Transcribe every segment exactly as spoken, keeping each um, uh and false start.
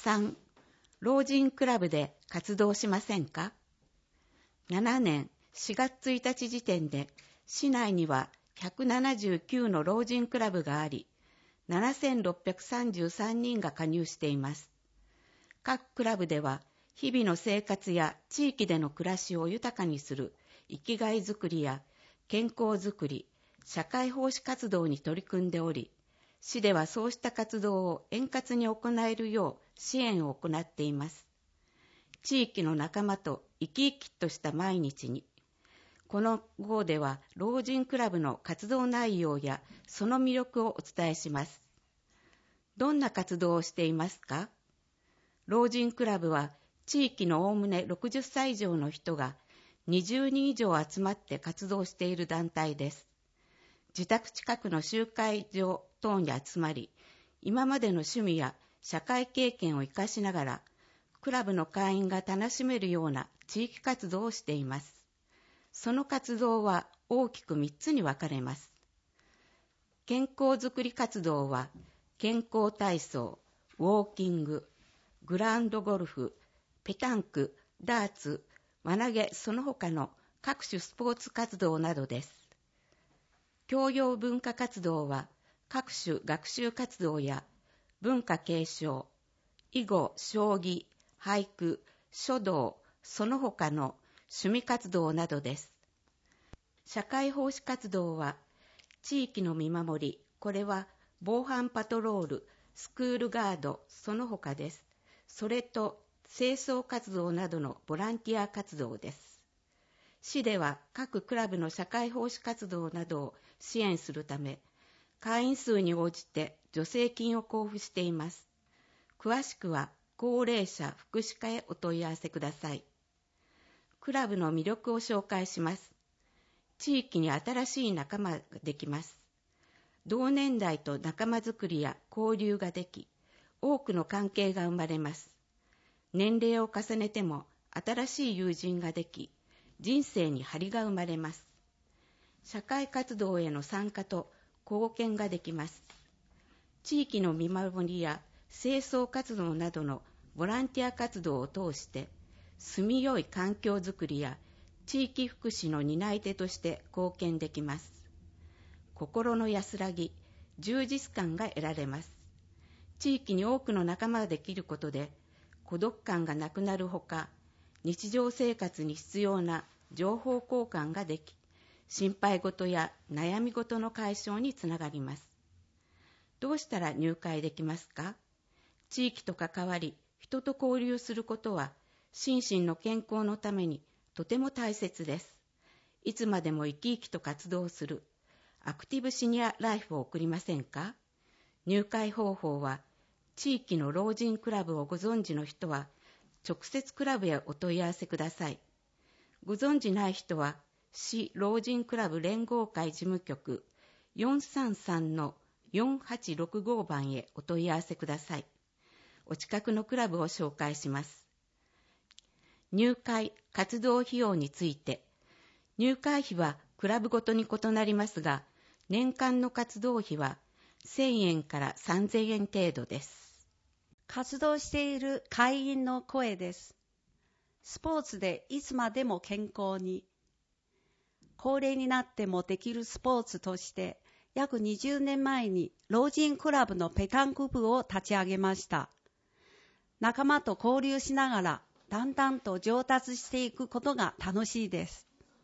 さん、老人クラブで活動しませんか？ななねんしがつついたち時点で市内にはひゃくななじゅうきゅうの老人クラブがあり、ななせんろっぴゃくさんじゅうさんにんが加入しています。各クラブでは日々の生活や地域での暮らしを豊かにする生きがいづくりや健康づくり、社会奉仕活動に取り組んでおり、市ではそうした活動を円滑に行えるよう支援を行っています。地域の仲間と生き生きとした毎日に、この号では老人クラブの活動内容やその魅力をお伝えします。どんな活動をしていますか？老人クラブは地域のおおむねろくじゅっさい以上の人がにじゅうにん以上集まって活動している団体です。自宅近くの集会場等に集まり、今までの趣味や社会経験を生かしながら、クラブの会員が楽しめるような地域活動をしています。その活動は大きくみっつに分かれます。健康づくり活動は、健康体操、ウォーキング、グラウンドゴルフ、ペタンク、ダーツ、輪投げ、その他の各種スポーツ活動などです。教養文化活動は、各種学習活動や文化継承、囲碁、将棋、俳句、書道、その他の趣味活動などです。社会奉仕活動は、地域の見守り、これは防犯パトロール、スクールガード、その他です。それと清掃活動などのボランティア活動です。市では各クラブの社会奉仕活動などを支援するため、会員数に応じて助成金を交付しています。詳しくは高齢者福祉課へお問い合わせください。クラブの魅力を紹介します。地域に新しい仲間ができます。同年代と仲間づくりや交流ができ、多くの関係が生まれます。年齢を重ねても新しい友人ができ、人生に張りが生まれます。社会活動への参加と貢献ができます。地域の見守りや清掃活動などのボランティア活動を通して、住みよい環境づくりや地域福祉の担い手として貢献できます。心の安らぎ、充実感が得られます。地域に多くの仲間ができることで、孤独感がなくなるほか、日常生活に必要な情報交換ができ、心配事や悩み事の解消につながります。どうしたら入会できますか？地域と関わり、人と交流することは、心身の健康のためにとても大切です。いつまでも生き生きと活動する、アクティブシニアライフを送りませんか？入会方法は、地域の老人クラブをご存知の人は、直接クラブへお問い合わせください。ご存知ない人は、市老人クラブ連合会事務局 よんさんさんのよんはちろくご 番へお問い合わせください。お近くのクラブを紹介します。入会・活動費用について、入会費はクラブごとに異なりますが、年間の活動費はせんえんからさんぜんえん程度です。 活動している会員の声です。スポーツでいつまでも健康に。高齢になってもできるスポーツとして、約にじゅうねんまえに老人クラブのペタンク部を立ち上げました。仲間と交流しながら、だんだんと上達していくことが楽しいです。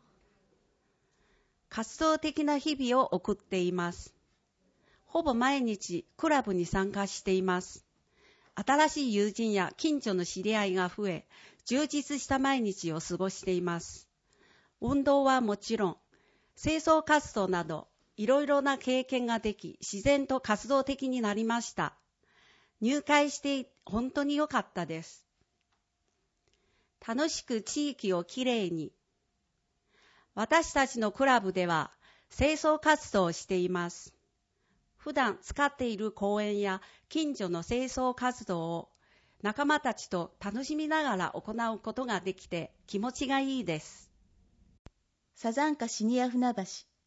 活動的な日々を送っています。ほぼ毎日クラブに参加しています。新しい友人や近所の知り合いが増え、充実した毎日を過ごしています。運動はもちろん、清掃活動など、いろいろな経験ができ、自然と活動的になりました。入会して本当に良かったです。楽しく地域をきれいに。私たちのクラブでは、清掃活動をしています。普段使っている公園や近所の清掃活動を仲間たちと楽しみながら行うことができて気持ちがいいです。 サザンカシニア船橋、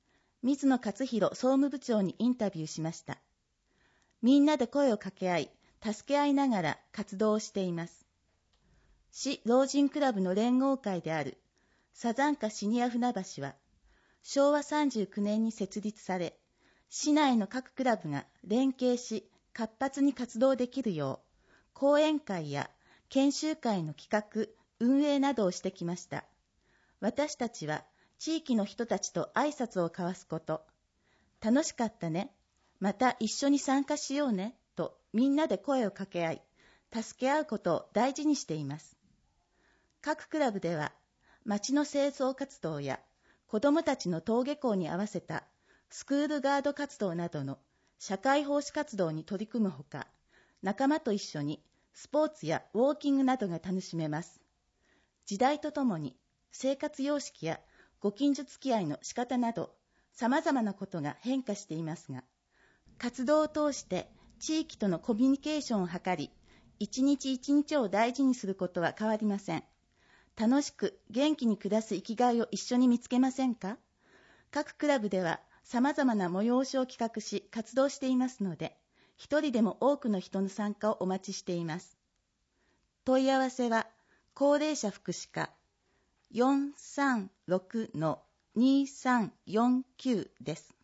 水野勝弘総務部長にインタビューしました。みんなで声を掛け合い、 助け合いながら活動をしています。市老人クラブの連合会であるサザンカシニア船橋は、しょうわさんじゅうきゅうねんに設立され、市内の各クラブが連携し活発に活動できるよう、講演会や研修会の企画、運営などをしてきました。私たちは地域の人たちと挨拶を交わすこと、楽しかったね、また一緒に参加しようね、とみんなで声を掛け合い、助け合うことを大事にしています。各クラブでは、町の清掃活動や子どもたちの登下校に合わせたスクールガード活動などの社会奉仕活動に取り組むほか、仲間と一緒にスポーツやウォーキングなどが楽しめます。時代とともに生活様式やご近所付き合いの仕方など様々なことが変化していますが、活動を通して地域とのコミュニケーションを図り、一日一日を大事にすることは変わりません。楽しく元気に暮らす生きがいを一緒に見つけませんか？各クラブでは様々な催しを企画し活動していますので、一人でも多くの人の参加をお待ちしています。問い合わせは高齢者福祉課 よんさんろくのにさんよんきゅう です。